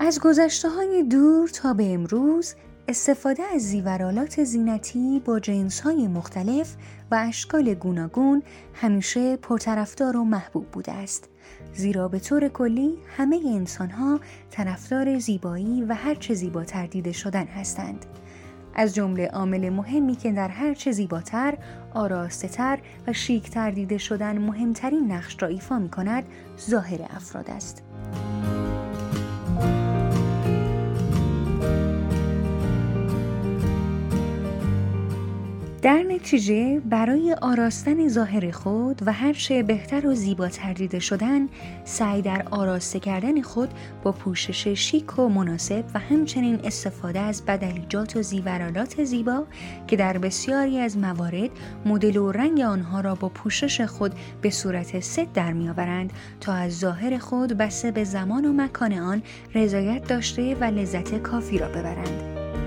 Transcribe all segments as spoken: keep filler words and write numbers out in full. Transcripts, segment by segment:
از گذشته‌های دور تا به امروز استفاده از زیورآلات زینتی با جنس‌های مختلف و اشکال گوناگون همیشه پرطرفدار و محبوب بوده است، زیرا به طور کلی همه انسان‌ها طرفدار زیبایی و هر چه زیباتر دیده شدن هستند. از جمله عامل مهمی که در هر چه زیباتر، آراسته‌تر و شیک‌تر دیده شدن مهمترین نقش را ایفا می‌کند، ظاهر افراد است. در نتیجه برای آراستن ظاهر خود و هر چه بهتر و زیباتر دیده شدن، سعی در آراسته کردن خود با پوشش شیک و مناسب و همچنین استفاده از بدلیجات و زیورآلات زیبا که در بسیاری از موارد مدل و رنگ آنها را با پوشش خود به صورت ست در می‌آورند تا از ظاهر خود بسته به زمان و مکان آن رضایت داشته و لذت کافی را ببرند.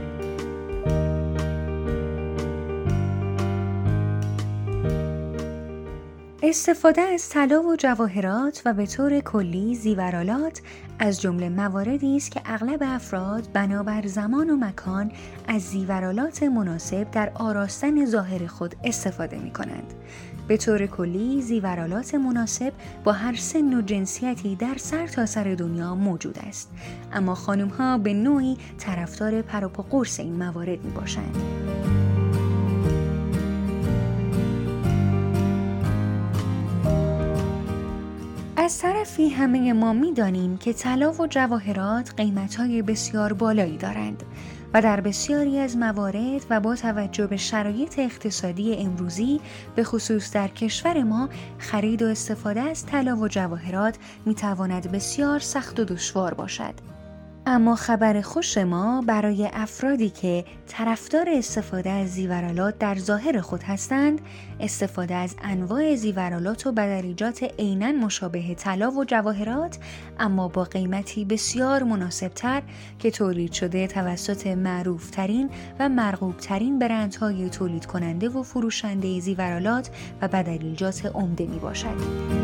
استفاده از طلا و جواهرات و به طور کلی زیورآلات از جمله مواردی است که اغلب افراد بنابر زمان و مکان از زیورآلات مناسب در آراستن ظاهر خود استفاده می کنند. به طور کلی زیورآلات مناسب با هر سن و جنسیتی در سر تا سر دنیا موجود است، اما خانم ها به نوعی طرفدار پر و پا قرص این موارد می باشند. از طرفی همه ما می دانیم که طلا و جواهرات قیمت‌های بسیار بالایی دارند و در بسیاری از موارد و با توجه به شرایط اقتصادی امروزی به خصوص در کشور ما خرید و استفاده از طلا و جواهرات می تواند بسیار سخت و دشوار باشد. اما خبر خوش ما برای افرادی که طرفدار استفاده از زیورآلات در ظاهر خود هستند، استفاده از انواع زیورآلات و بدلیجات عیناً مشابه طلا و جواهرات اما با قیمتی بسیار مناسبتر که تولید شده توسط معروفترین و مرغوبترین برندهای تولید کننده و فروشنده زیورآلات و بدلیجات عمده می باشد.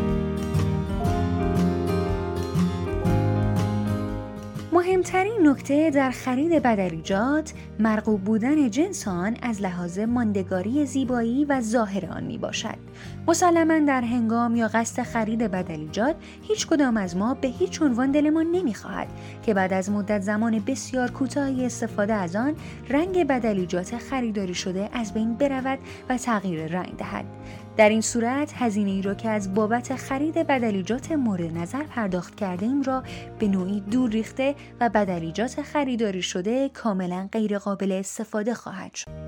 مهمترین نکته در خرید بدلیجات مرغوب بودن جنس آن از لحاظ ماندگاری زیبایی و ظاهر آن می باشد. مسلماً در هنگام یا قصد خرید بدلیجات هیچ کدام از ما به هیچ عنوان دلمان نمی خواهد که بعد از مدت زمان بسیار کوتاهی استفاده از آن رنگ بدلیجات خریداری شده از بین برود و تغییر رنگ دهد. در این صورت هزینه ای را که از بابت خرید بدلیجات مورد نظر پرداخت کرده ایم را به نوعی دور ریخته و بدلیجات خریداری شده کاملا غیر قابل استفاده خواهد شد.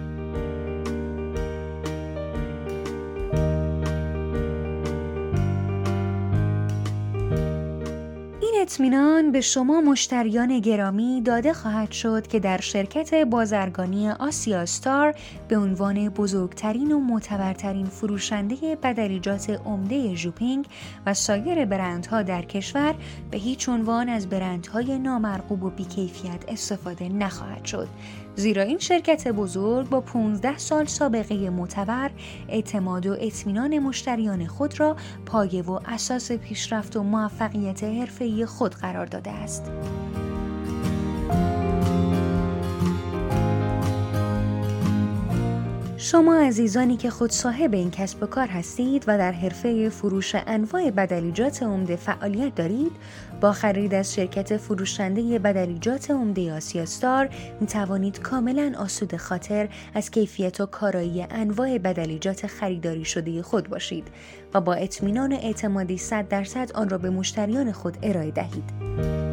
اطمینان به شما مشتریان گرامی داده خواهد شد که در شرکت بازرگانی آسیا استار به عنوان بزرگترین و معتبرترین فروشنده بدلیجات عمده ژوپینگ و سایر برندها در کشور به هیچ عنوان از برندهای نامرغوب و بیکیفیت استفاده نخواهد شد، زیرا این شرکت بزرگ با پانزده سال سابقه معتبر اعتماد و اطمینان مشتریان خود را پایه و اساس پیشرفت و موفقیت حرفه‌ای خود قرار داده است. شما عزیزانی که خود صاحب این کسب و کار هستید و در حرفه فروش انواع بدلیجات عمده فعالیت دارید، با خرید از شرکت فروشنده بدلیجات عمده آسیا استار می توانید کاملا آسوده خاطر از کیفیت و کارایی انواع بدلیجات خریداری شده خود باشید و با اطمینان و اعتمادی صد درصد آن را به مشتریان خود ارائه دهید.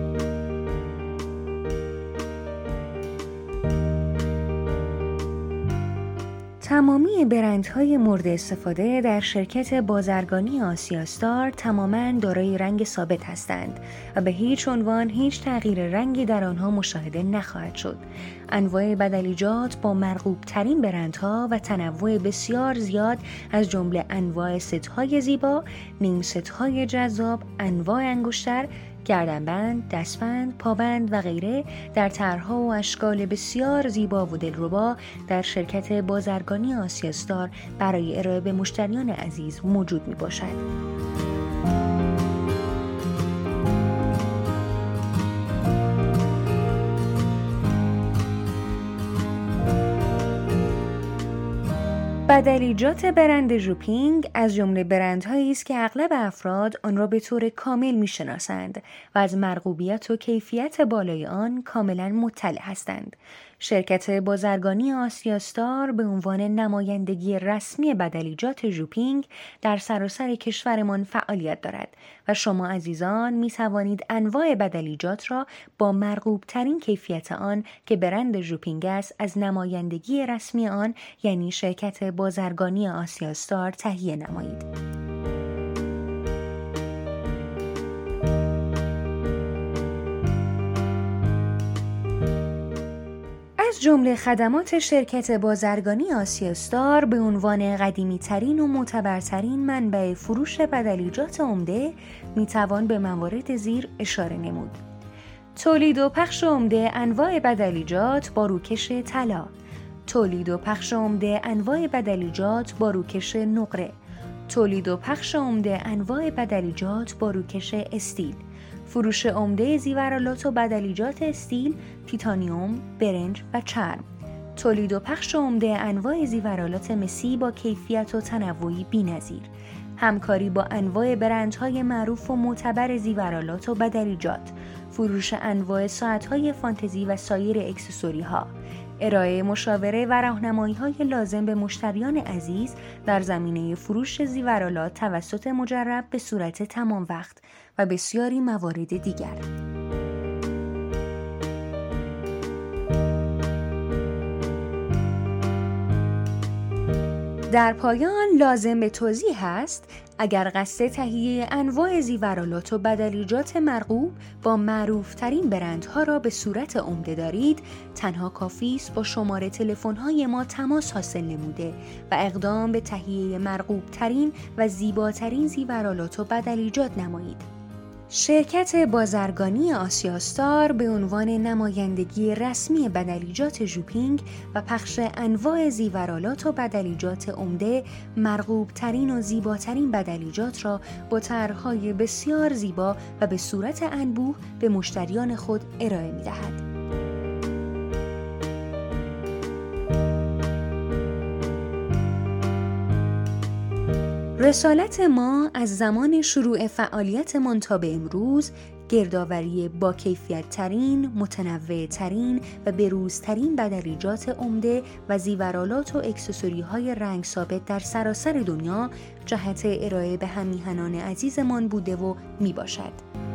تمامی برندهای مورد استفاده در شرکت بازرگانی آسیا استار تماماً دارای رنگ ثابت هستند و به هیچ عنوان هیچ تغییر رنگی در آنها مشاهده نخواهد شد. انواع بدلیجات با مرغوب ترین برندها و تنوع بسیار زیاد از جمله انواع ست‌های زیبا، نیم ست‌های جذاب، انواع انگشتر، گردنبند، دستبند، پابند و غیره در طرح‌ها و اشکال بسیار زیبا و دلربا در شرکت بازرگانی آسیا استار برای ارائه به مشتریان عزیز موجود میباشد. بدلیجات برند ژوپینگ از جمله برندهایی است که اغلب افراد آن را به طور کامل می‌شناسند و از مرغوبیت و کیفیت بالای آن کاملا مطلع هستند. شرکت بازرگانی آسیا استار به عنوان نمایندگی رسمی بدلیجات ژوپینگ در سراسر کشورمان فعالیت دارد و شما عزیزان می توانید انواع بدلیجات را با مرغوب ترین کیفیت آن که برند ژوپینگ است از نمایندگی رسمی آن یعنی شرکت بازرگانی آسیا استار تهیه نمایید. از جمله خدمات شرکت بازرگانی آسیا استار به عنوان قدیمی ترین و معتبرترین منبع فروش بدلیجات عمده میتوان به موارد زیر اشاره نمود. تولید و پخش عمده انواع بدلیجات با روکش طلا، تولید و پخش عمده انواع بدلیجات با روکش نقره، تولید و پخش عمده انواع بدلیجات با روکش استیل، فروش عمده زیورآلات و بدلیجات استیل، تیتانیوم، برنج و چرم، تولید و پخش عمده انواع زیورآلات مسی با کیفیت و تنوعی بی‌نظیر، همکاری با انواع برندهای معروف و معتبر زیورآلات و بدلیجات، فروش انواع ساعت‌های فانتزی و سایر اکسسوری‌ها، ارائه مشاوره و راهنمایی‌های لازم به مشتریان عزیز در زمینه فروش زیورآلات توسط مجرب به صورت تمام وقت و بسیاری موارد دیگر. در پایان لازم به توضیح است اگر قصد تهیه انواع زیورآلات و بدلیجات مرغوب با معروفترین برندها را به صورت عمده دارید، تنها کافی است با شماره تلفن‌های ما تماس حاصل نموده و اقدام به تهیه مرغوب‌ترین و زیباترین زیورآلات و بدلیجات نمایید. شرکت بازرگانی آسیا استار به عنوان نمایندگی رسمی بدلیجات ژوپینگ و پخش انواع زیورآلات و بدلیجات عمده مرغوب ترین و زیباترین بدلیجات را با طرح‌های بسیار زیبا و به صورت انبوه به مشتریان خود ارائه می‌دهد. رسالت ما از زمان شروع فعالیتمان تا به امروز گردآوری با کیفیت ترین، متنوع ترین و بروزترین بدلیجات عمده و زیورآلات و اکسسوری های رنگ ثابت در سراسر دنیا جهت ارائه به همیهنان عزیزمان بوده و می باشد.